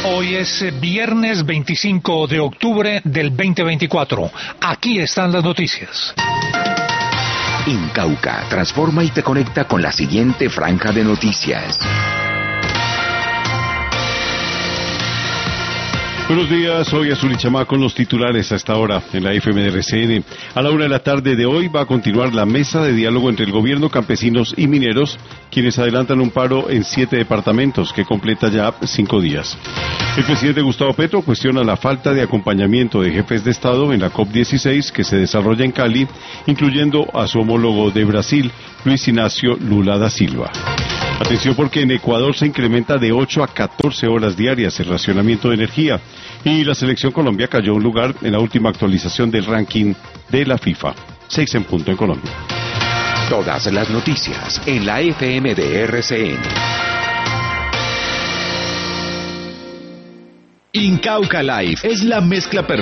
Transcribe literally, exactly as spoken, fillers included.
Hoy es viernes veinticinco de octubre del veinte veinticuatro. Aquí están las noticias. Incauca transforma y te conecta con la siguiente franja de noticias. Buenos días, soy Azul Chamá con los titulares a esta hora en la F M de R C N. A la una de la tarde de hoy va a continuar la mesa de diálogo entre el gobierno, campesinos y mineros, quienes adelantan un paro en siete departamentos que completa ya cinco días. El presidente Gustavo Petro cuestiona la falta de acompañamiento de jefes de Estado en la COP dieciséis que se desarrolla en Cali, incluyendo a su homólogo de Brasil, Luis Ignacio Lula da Silva. Atención porque en Ecuador se incrementa de ocho a catorce horas diarias el racionamiento de energía y la selección Colombia cayó un lugar en la última actualización del ranking de la FIFA. Seis en punto en Colombia. Todas las noticias en la F M de R C N. Incauca Life es la mezcla perfecta